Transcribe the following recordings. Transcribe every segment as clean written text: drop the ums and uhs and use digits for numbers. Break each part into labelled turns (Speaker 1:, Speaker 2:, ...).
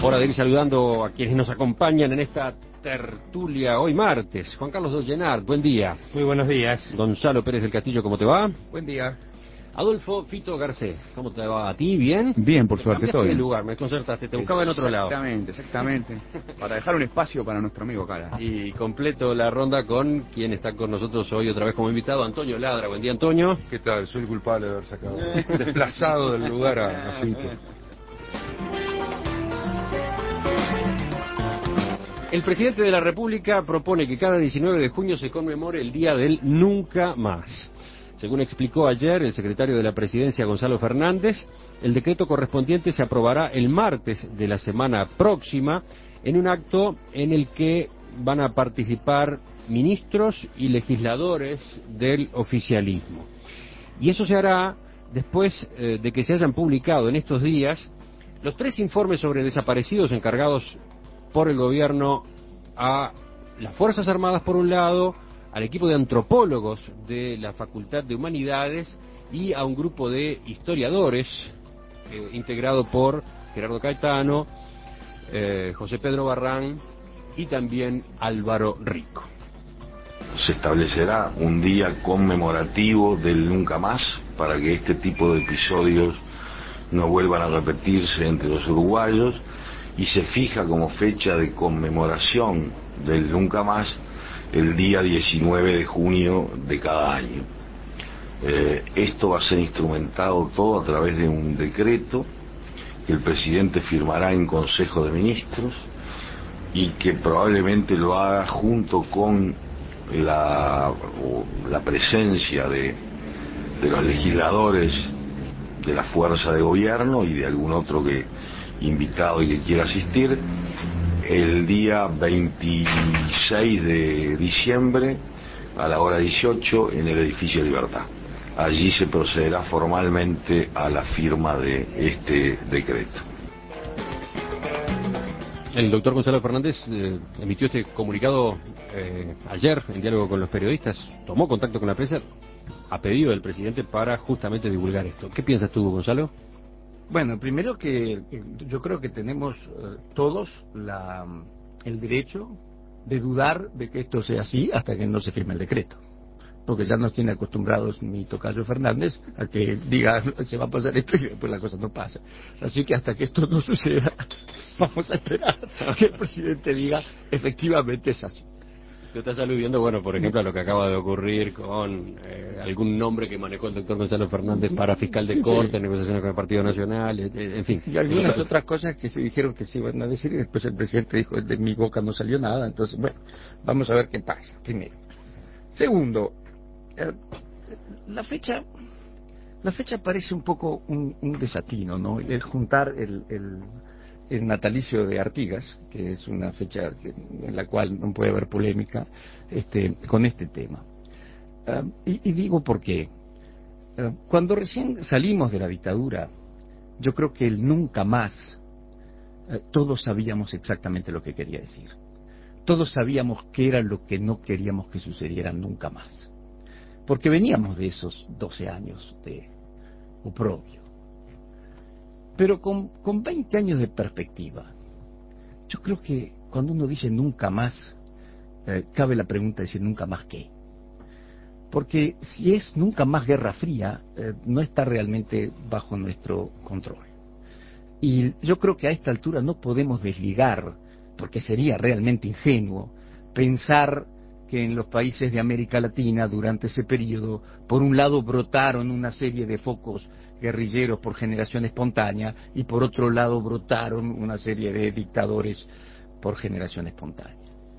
Speaker 1: Hora de ir saludando a quienes nos acompañan en esta tertulia hoy martes. Juan Carlos Dollenart, buen día.
Speaker 2: Muy buenos días.
Speaker 1: Gonzalo Pérez del Castillo, ¿cómo te va?
Speaker 3: Buen día.
Speaker 1: Adolfo Fito Garcés, ¿cómo te va? ¿A ti? ¿Bien?
Speaker 3: Bien, por suerte, todo bien.
Speaker 1: El lugar, me concertaste, te buscaba en otro lado.
Speaker 3: Exactamente. Para dejar un espacio para nuestro amigo Cara.
Speaker 1: Y completo la ronda con quien está con nosotros hoy otra vez como invitado, Antonio Ladra. Buen día, Antonio.
Speaker 4: ¿Qué tal? Soy culpable de haber sacado desplazado del lugar a Fito.
Speaker 1: El presidente de la República propone que cada 19 de junio se conmemore el Día del Nunca Más. Según explicó ayer el secretario de la Presidencia, Gonzalo Fernández, el decreto correspondiente se aprobará el martes de la semana próxima en un acto en el que van a participar ministros y legisladores del oficialismo. Y eso se hará después de que se hayan publicado en estos días los 3 informes sobre desaparecidos encargados por el gobierno a las Fuerzas Armadas por un lado, al equipo de antropólogos de la Facultad de Humanidades y a un grupo de historiadores integrado por Gerardo Caetano, José Pedro Barrán y también Álvaro Rico.
Speaker 5: Se establecerá un día conmemorativo del nunca más para que este tipo de episodios no vuelvan a repetirse entre los uruguayos y se fija como fecha de conmemoración del nunca más el día 19 de junio de cada año. Esto va a ser instrumentado todo a través de un decreto que el presidente firmará en Consejo de Ministros y que probablemente lo haga junto con la presencia de los legisladores de la fuerza de gobierno y de algún otro que invitado y que quiera asistir, el día 26 de diciembre a la hora 18 en el edificio Libertad. Allí se procederá formalmente a la firma de este decreto.
Speaker 1: El doctor Gonzalo Fernández emitió este comunicado ayer en diálogo con los periodistas, tomó contacto con la prensa a pedido del presidente para justamente divulgar esto. ¿Qué piensas tú, Gonzalo?
Speaker 2: Bueno, primero que yo creo que tenemos todos el derecho de dudar de que esto sea así hasta que no se firme el decreto. Porque ya nos tiene acostumbrados mi tocayo Fernández a que diga se va a pasar esto y después la cosa no pasa. Así que hasta que esto no suceda, vamos a esperar que el presidente diga efectivamente es así.
Speaker 1: Tú estás aludiendo, bueno, por ejemplo, a lo que acaba de ocurrir con algún nombre que manejó el doctor Gonzalo Fernández para fiscal de corte, en negociaciones con el Partido Nacional, en fin.
Speaker 2: Y algunas otras cosas que se dijeron que se iban a decir y después el presidente dijo, de mi boca no salió nada, entonces, bueno, vamos a ver qué pasa, primero. Segundo, la fecha parece un poco un desatino, ¿no? El juntar el natalicio de Artigas, que es una fecha en la cual no puede haber polémica, con este tema. Y digo por qué. Cuando recién salimos de la dictadura, yo creo que el nunca más, todos sabíamos exactamente lo que quería decir. Todos sabíamos qué era lo que no queríamos que sucediera nunca más. Porque veníamos de esos 12 años de oprobio. Pero con 20 años de perspectiva, yo creo que cuando uno dice nunca más, cabe la pregunta de decir nunca más qué. Porque si es nunca más Guerra Fría, no está realmente bajo nuestro control. Y yo creo que a esta altura no podemos desligar, porque sería realmente ingenuo, pensar que en los países de América Latina durante ese periodo, por un lado brotaron una serie de focos guerrilleros por generación espontánea y por otro lado brotaron una serie de dictadores por generación espontánea.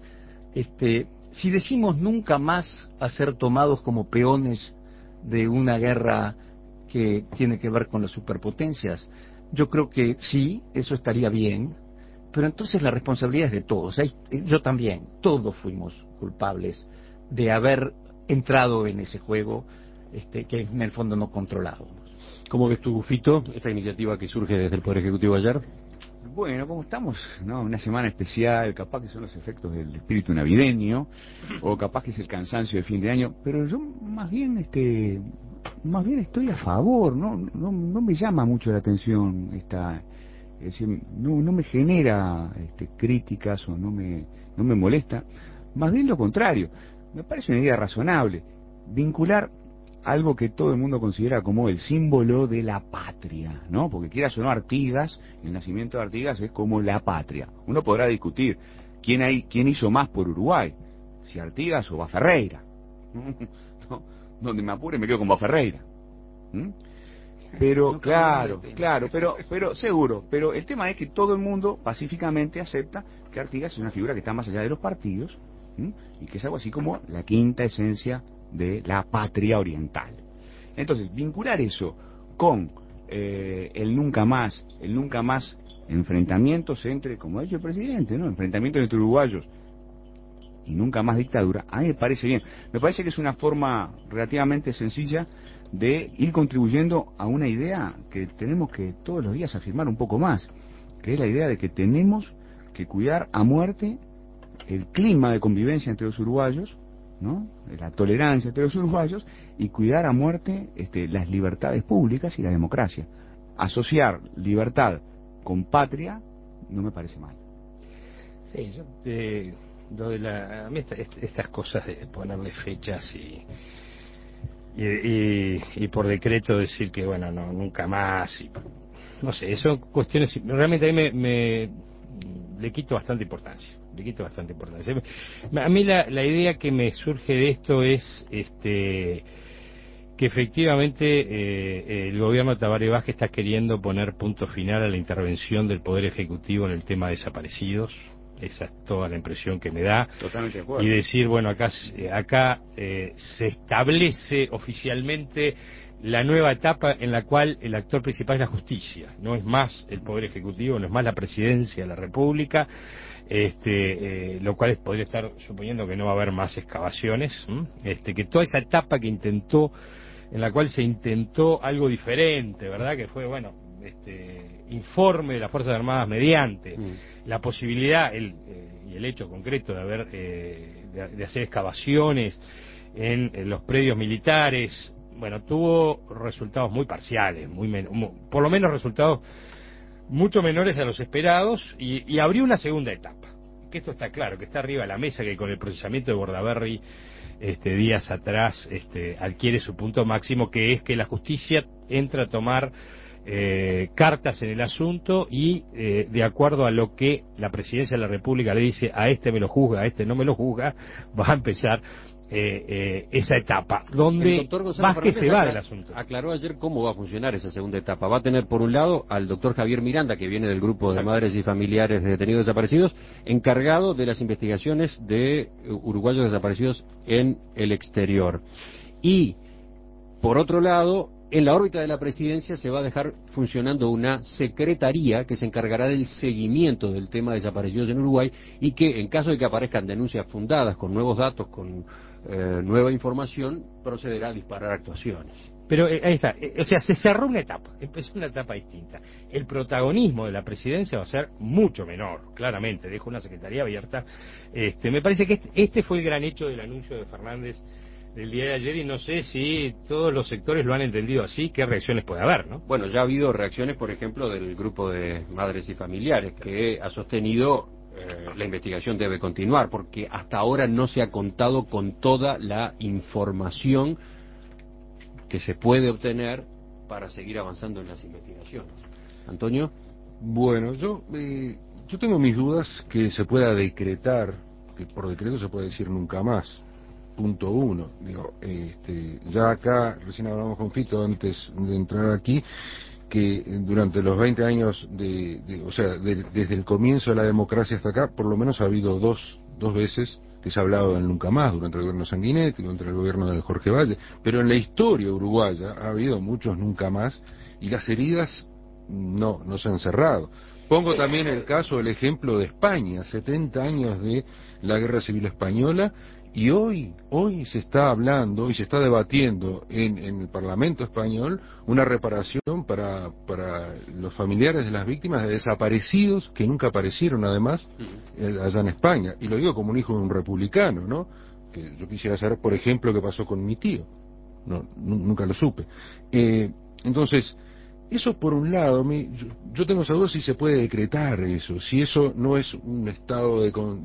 Speaker 2: Si decimos nunca más a ser tomados como peones de una guerra que tiene que ver con las superpotencias, yo creo que sí, eso estaría bien, pero entonces la responsabilidad es de todos. Yo también, todos fuimos culpables de haber entrado en ese juego que en el fondo no controlábamos.
Speaker 1: ¿Cómo ves tú, Fito, esta iniciativa que surge desde el Poder Ejecutivo ayer?
Speaker 3: Bueno, como estamos, ¿no? Una semana especial, capaz que son los efectos del espíritu navideño, o capaz que es el cansancio de fin de año, pero yo más bien estoy a favor, no me llama mucho la atención Es decir, no me genera críticas o no me molesta. Más bien lo contrario, me parece una idea razonable. Vincular algo que todo el mundo considera como el símbolo de la patria, ¿no? Porque quieras o no, Artigas, el nacimiento de Artigas es como la patria. Uno podrá discutir quién hizo más por Uruguay, si Artigas o Baferreira. ¿No? Donde me apure me quedo con Baferreira. Pero, claro, pero seguro, pero el tema es que todo el mundo pacíficamente acepta que Artigas es una figura que está más allá de los partidos, y que es algo así como la quinta esencia de la patria oriental. Entonces, vincular eso con el nunca más enfrentamientos entre, como ha dicho el presidente, ¿no? Enfrentamientos entre uruguayos y nunca más dictadura, a mí me parece bien. Me parece que es una forma relativamente sencilla de ir contribuyendo a una idea que tenemos que todos los días afirmar un poco más, que es la idea de que tenemos que cuidar a muerte el clima de convivencia entre los uruguayos, ¿no? La tolerancia entre los uruguayos, y cuidar a muerte las libertades públicas y la democracia. Asociar libertad con patria no me parece mal.
Speaker 6: Sí, lo de a mí estas cosas de ponerle fechas y por decreto decir que bueno, no, nunca más, no sé, son cuestiones, realmente a mí le quito bastante importancia. A mí la idea que me surge de esto es que efectivamente el gobierno de Tabaré Vázquez está queriendo poner punto final a la intervención del Poder Ejecutivo en el tema de desaparecidos. Esa es toda la impresión que me da.
Speaker 3: Totalmente de acuerdo.
Speaker 6: Y decir, bueno, acá se establece oficialmente la nueva etapa en la cual el actor principal es la justicia. No es más el Poder Ejecutivo, no es más la Presidencia de la República, lo cual podría estar suponiendo que no va a haber más excavaciones, que toda esa etapa en la cual se intentó algo diferente, ¿verdad? Que fue, bueno, informe de las Fuerzas Armadas mediante la posibilidad y el hecho concreto de hacer excavaciones en los predios militares, bueno, tuvo resultados muy parciales, por lo menos resultados mucho menores a los esperados, y abrió una segunda etapa, que esto está claro, que está arriba de la mesa, que con el procesamiento de Bordaberry días atrás adquiere su punto máximo, que es que la justicia entra a tomar cartas en el asunto y de acuerdo a lo que la Presidencia de la República le dice, a este me lo juzga, a este no me lo juzga, va a empezar esa etapa donde Vázquez se va del asunto.
Speaker 1: Aclaró ayer cómo va a funcionar esa segunda etapa. Va a tener por un lado al doctor Javier Miranda, que viene del grupo de madres y familiares de detenidos desaparecidos, encargado de las investigaciones de uruguayos desaparecidos en el exterior. Y por otro lado, en la órbita de la presidencia se va a dejar funcionando una secretaría que se encargará del seguimiento del tema de desaparecidos en Uruguay, y que en caso de que aparezcan denuncias fundadas con nuevos datos, con nueva información, procederá a disparar actuaciones.
Speaker 6: Pero ahí está, o sea, se cerró una etapa, empezó una etapa distinta. El protagonismo de la presidencia va a ser mucho menor, claramente, dejo una secretaría abierta. Me parece que este fue el gran hecho del anuncio de Fernández del día de ayer, y no sé si todos los sectores lo han entendido así, qué reacciones puede haber, ¿no?
Speaker 1: Bueno, ya ha habido reacciones, por ejemplo, del grupo de madres y familiares, que ha sostenido la investigación debe continuar, porque hasta ahora no se ha contado con toda la información que se puede obtener para seguir avanzando en las investigaciones. Antonio.
Speaker 4: Bueno, yo tengo mis dudas que se pueda decretar, que por decreto se puede decir nunca más. Punto uno, digo, ya acá, recién hablamos con Fito antes de entrar aquí, que durante los 20 años desde el comienzo de la democracia hasta acá, por lo menos ha habido dos veces que se ha hablado del nunca más, durante el gobierno Sanguinetti, durante el gobierno de Jorge Valle, pero en la historia uruguaya ha habido muchos nunca más, y las heridas no se han cerrado. Pongo también el ejemplo de España, 70 años de la Guerra Civil Española, y hoy se está hablando y se está debatiendo en el Parlamento español una reparación para los familiares de las víctimas de desaparecidos que nunca aparecieron, además, allá en España. Y lo digo como un hijo de un republicano, ¿no? Que yo quisiera saber, por ejemplo, qué pasó con mi tío. Nunca lo supe. Entonces, Eso por un lado, yo tengo esa duda si se puede decretar eso, si eso no es un estado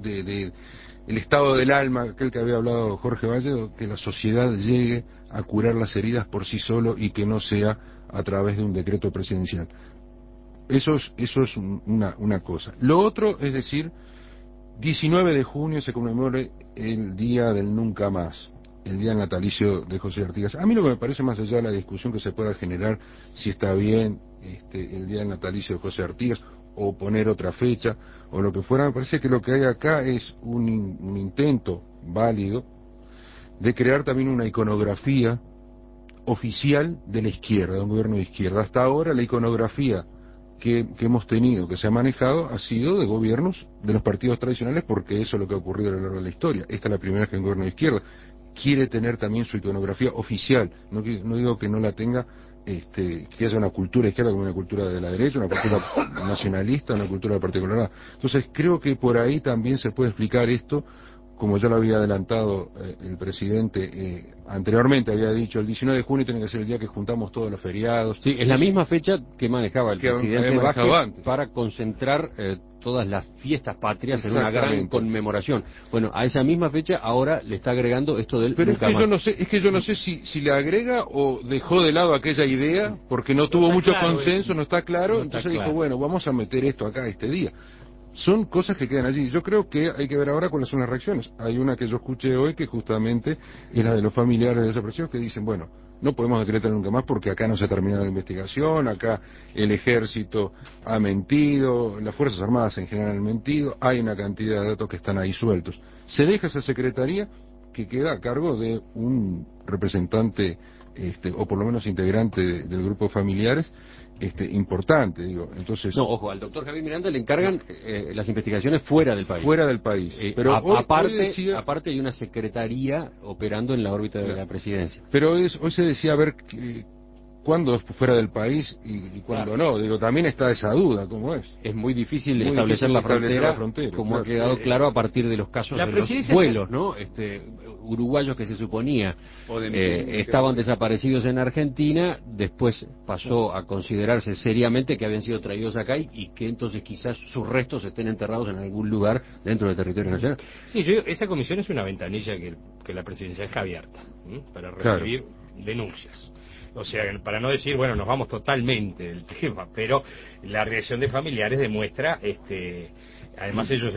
Speaker 4: el estado del alma, aquel que había hablado Jorge Valle, que la sociedad llegue a curar las heridas por sí solo y que no sea a través de un decreto presidencial. Eso es una cosa. Lo otro es decir, 19 de junio se conmemore el Día del Nunca Más, el día natalicio de José Artigas. A mí lo que me parece, más allá de la discusión que se pueda generar si está bien el día del natalicio de José Artigas o poner otra fecha o lo que fuera, me parece que lo que hay acá es un intento válido de crear también una iconografía oficial de la izquierda, de un gobierno de izquierda. Hasta ahora la iconografía que hemos tenido, que se ha manejado, ha sido de gobiernos de los partidos tradicionales, porque eso es lo que ha ocurrido a lo largo de la historia. Esta es la primera vez que un gobierno de izquierda quiere tener también su iconografía oficial. No digo que no la tenga, que haya una cultura izquierda como una cultura de la derecha, una cultura nacionalista, una cultura particular. Entonces creo que por ahí también se puede explicar esto, como ya lo había adelantado el presidente anteriormente, había dicho el 19 de junio tiene que ser el día que juntamos todos los feriados.
Speaker 1: Sí, es la misma fecha que manejaba el presidente Vázquez
Speaker 4: antes,
Speaker 1: para concentrar todas las fiestas patrias en una gran conmemoración. Bueno, a esa misma fecha ahora le está agregando esto del
Speaker 4: Pero
Speaker 1: nunca más.
Speaker 4: Es que yo no sé si le agrega o dejó de lado aquella idea porque no tuvo mucho consenso, no está claro, entonces dijo, bueno, vamos a meter esto acá este día. Son cosas que quedan allí. Yo creo que hay que ver ahora cuáles son las reacciones. Hay una que yo escuché hoy que justamente es la de los familiares de desaparecidos que dicen, bueno, no podemos decretar nunca más porque acá no se ha terminado la investigación, acá el ejército ha mentido, las Fuerzas Armadas en general han mentido, hay una cantidad de datos que están ahí sueltos. Se deja esa secretaría que queda a cargo de un representante, o por lo menos integrante del grupo de familiares, importante, digo. Entonces,
Speaker 1: no, ojo, al doctor Javier Miranda le encargan las investigaciones fuera del país.
Speaker 4: Fuera del país. Pero
Speaker 1: aparte hay una secretaría operando en la órbita de la presidencia.
Speaker 4: Pero hoy se decía, a ver, cuándo es fuera del país y cuándo no. Digo, también está esa duda, ¿cómo es?
Speaker 1: Es muy difícil establecer la frontera, como ha quedado claro a partir de los casos de los vuelos, ¿no? Uruguayos que se suponía estaban desaparecidos en Argentina, después pasó a considerarse seriamente que habían sido traídos acá y que entonces quizás sus restos estén enterrados en algún lugar dentro del territorio nacional.
Speaker 6: Sí, esa comisión es una ventanilla que la presidencia deja abierta para recibir denuncias. O sea, para no decir, bueno, nos vamos totalmente del tema, pero la reacción de familiares demuestra, además ellos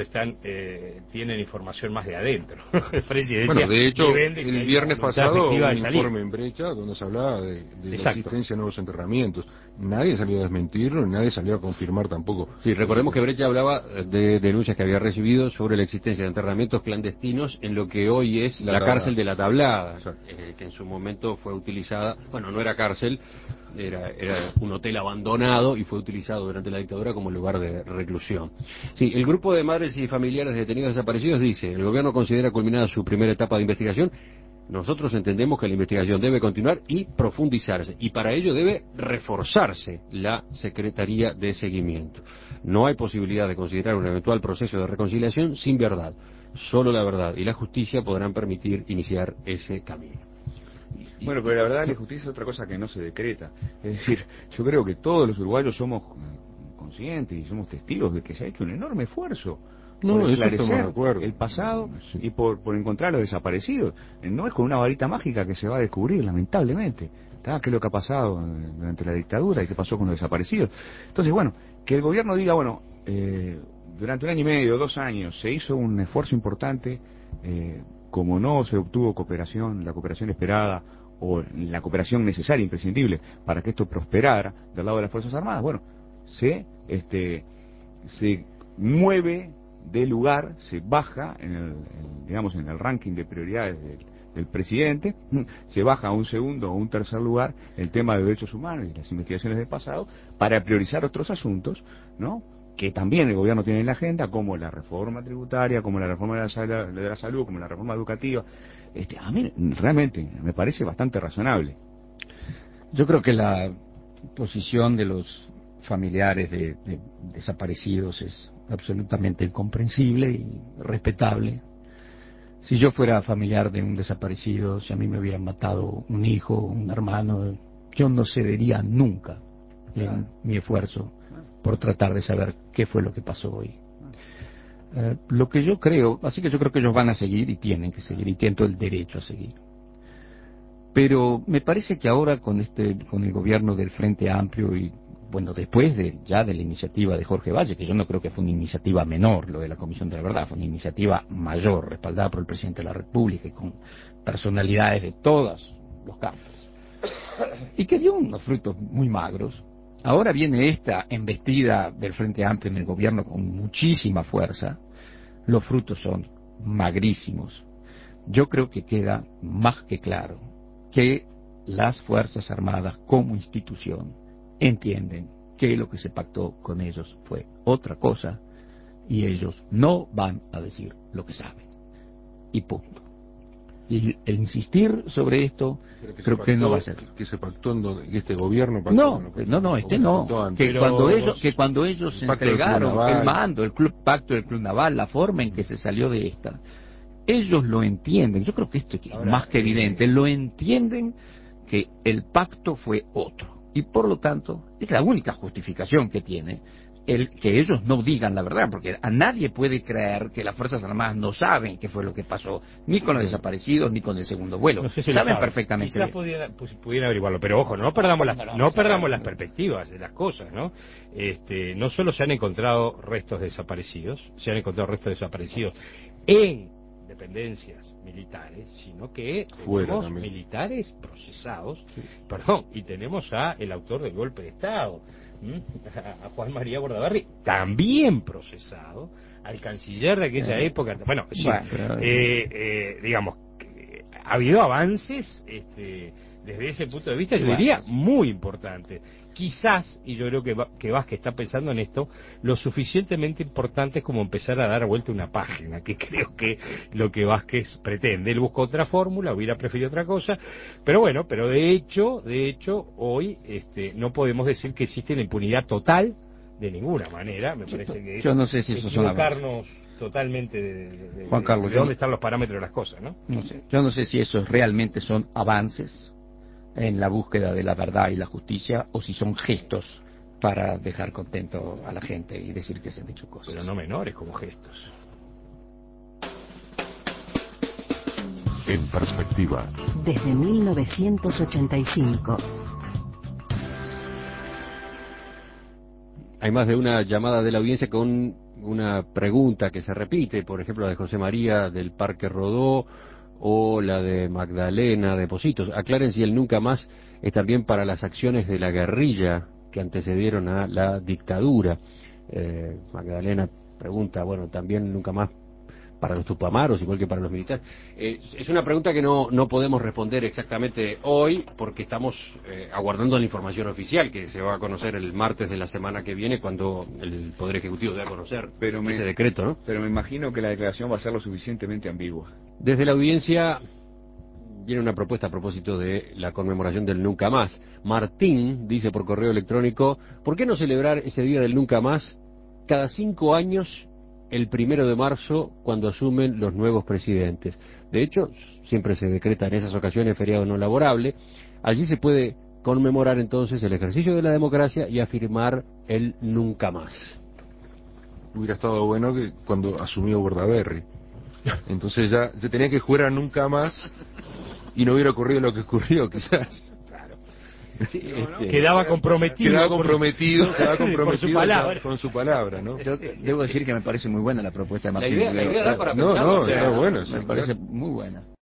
Speaker 6: tienen información más de adentro.
Speaker 4: Bueno, de hecho, el viernes pasado un informe en Brecha donde se hablaba de la existencia de nuevos enterramientos. Nadie salió a desmentirlo, nadie salió a confirmar tampoco.
Speaker 1: Sí, recordemos que Brecha hablaba de denuncias que había recibido sobre la existencia de enterramientos clandestinos en lo que hoy es la cárcel de La Tablada, que en su momento fue utilizada, bueno, no era cárcel, era un hotel abandonado y fue utilizado durante la dictadura como lugar de reclusión. Sí, el grupo de madres y familiares de detenidos desaparecidos dice, el gobierno considera culminada su primera etapa de investigación. Nosotros entendemos que la investigación debe continuar y profundizarse, y para ello debe reforzarse la Secretaría de Seguimiento. No hay posibilidad de considerar un eventual proceso de reconciliación sin verdad. Solo la verdad y la justicia podrán permitir iniciar ese camino.
Speaker 3: Bueno, pero la verdad la justicia es otra cosa que no se decreta. Es decir, yo creo que todos los uruguayos somos conscientes y somos testigos de que se ha hecho un enorme esfuerzo por esclarecer el pasado y por encontrar a los desaparecidos. No es con una varita mágica que se va a descubrir, lamentablemente. ¿Qué es lo que ha pasado durante la dictadura y qué pasó con los desaparecidos? Entonces, bueno, que el gobierno diga, bueno, durante 1 año y medio, 2 años, se hizo un esfuerzo importante, como no se obtuvo la cooperación esperada o la cooperación necesaria, imprescindible, para que esto prosperara del lado de las Fuerzas Armadas, bueno, se mueve de lugar, se baja en el ranking de prioridades del presidente, se baja a un segundo o un tercer lugar el tema de derechos humanos y las investigaciones del pasado para priorizar otros asuntos, ¿no?, que también el gobierno tiene en la agenda, como la reforma tributaria, como la reforma de la salud, como la reforma educativa. A mí realmente me parece bastante razonable.
Speaker 2: Yo creo que la posición de los familiares de desaparecidos es absolutamente incomprensible y respetable. Si yo fuera familiar de un desaparecido, si a mí me hubieran matado un hijo, un hermano, yo no cedería nunca en mi esfuerzo por tratar de saber qué fue lo que pasó hoy. Lo que yo creo, así que yo creo que ellos van a seguir y tienen que seguir y tienen todo el derecho a seguir. Pero me parece que ahora con el gobierno del Frente Amplio y bueno, después ya de la iniciativa de Jorge Valle, que yo no creo que fue una iniciativa menor, lo de la Comisión de la Verdad, fue una iniciativa mayor, respaldada por el presidente de la República y con personalidades de todos los campos, y que dio unos frutos muy magros. Ahora viene esta embestida del Frente Amplio en el gobierno con muchísima fuerza. Los frutos son magrísimos. Yo creo que queda más que claro que las Fuerzas Armadas como institución entienden que lo que se pactó con ellos fue otra cosa y ellos no van a decir lo que saben. Y punto. Y el insistir sobre esto creo que no va a ser.
Speaker 4: ¿Que se pactó en este gobierno?
Speaker 2: No, que cuando ellos se entregaron el mando, pacto del Club Naval, la forma en que se salió de esta, ellos lo entienden. Yo creo que esto es más que evidente. Lo entienden que el pacto fue otro. Y por lo tanto, es la única justificación que tiene el que ellos no digan la verdad, porque a nadie puede creer que las Fuerzas Armadas no saben qué fue lo que pasó, ni con los desaparecidos, ni con el segundo vuelo. No sé si saben perfectamente.
Speaker 6: Quizás pudieran averiguarlo, pero ojo, no perdamos las perspectivas de las cosas, ¿no? No solo se han encontrado restos desaparecidos, en dependencias militares, sino que tenemos militares procesados, y tenemos a el autor del golpe de Estado, a Juan María Bordaberry, también procesado, al canciller de aquella época. Bueno, digamos, que ha habido avances desde ese punto de vista, yo diría, muy importante. Quizás, y yo creo que Vázquez está pensando en esto, lo suficientemente importante como empezar a dar vuelta una página, que creo que lo que Vázquez pretende. Él busca otra fórmula, hubiera preferido otra cosa, pero bueno, de hecho, hoy no podemos decir que existe la impunidad total, de ninguna manera. Me parece que
Speaker 2: yo no sé si eso
Speaker 6: equivocarnos totalmente de
Speaker 2: Juan Carlos,
Speaker 6: de dónde están los parámetros de las cosas, ¿no?
Speaker 2: No sé. Yo no sé si esos realmente son avances en la búsqueda de la verdad y la justicia, o si son gestos para dejar contento a la gente y decir que se han dicho cosas.
Speaker 6: Pero no menores como gestos.
Speaker 7: En perspectiva.
Speaker 8: Desde 1985.
Speaker 1: Hay más de una llamada de la audiencia con una pregunta que se repite, por ejemplo la de José María del Parque Rodó, o la de Magdalena de Positos. Aclaren si el nunca más es también para las acciones de la guerrilla que antecedieron a la dictadura. Magdalena pregunta, bueno, también nunca más para los tupamaros, igual que para los militares. Es una pregunta que no podemos responder exactamente hoy, porque estamos aguardando la información oficial, que se va a conocer el martes de la semana que viene, cuando el Poder Ejecutivo debe conocer ese decreto, ¿no?
Speaker 3: Pero me imagino que la declaración va a ser lo suficientemente ambigua.
Speaker 1: Desde la audiencia viene una propuesta a propósito de la conmemoración del Nunca Más. Martín dice por correo electrónico, ¿por qué no celebrar ese día del Nunca Más cada 5 años, el 1 de marzo, cuando asumen los nuevos presidentes? De hecho, siempre se decreta en esas ocasiones feriado no laborable. Allí se puede conmemorar entonces el ejercicio de la democracia y afirmar el Nunca Más.
Speaker 4: Hubiera estado bueno que cuando asumió Bordaberry. Entonces ya se tenía que jurar a Nunca Más y no hubiera ocurrido lo que ocurrió, quizás.
Speaker 6: Sí, quedaba comprometido
Speaker 4: con su palabra, ¿no?
Speaker 2: Yo debo decir que me parece muy buena la propuesta de Martín.
Speaker 1: La idea da para pensar,
Speaker 4: está bueno,
Speaker 2: me parece muy buena.